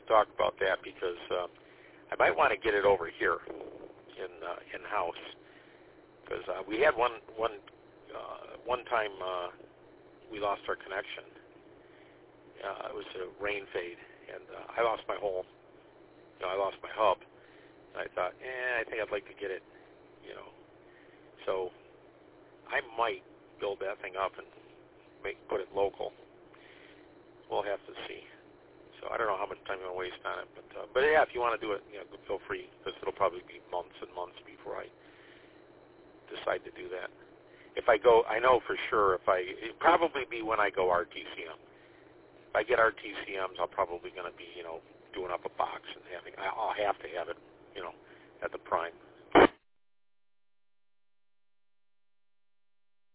talk about that because I might want to get it over here in house because we had one time we lost our connection. It was a rain fade, and I lost my whole. I lost my hub. And I thought, I think I'd like to get it. So I might build that thing up and put it local. We'll have to see. So I don't know how much time you want to waste on it, but yeah, if you want to do it, feel free because it'll probably be months and months before I decide to do that. If I go, I know for sure it'll probably be when I go RTCM. If I get RTCMs, I'm probably going to be, doing up a box and I'll have to have it, at the Prime.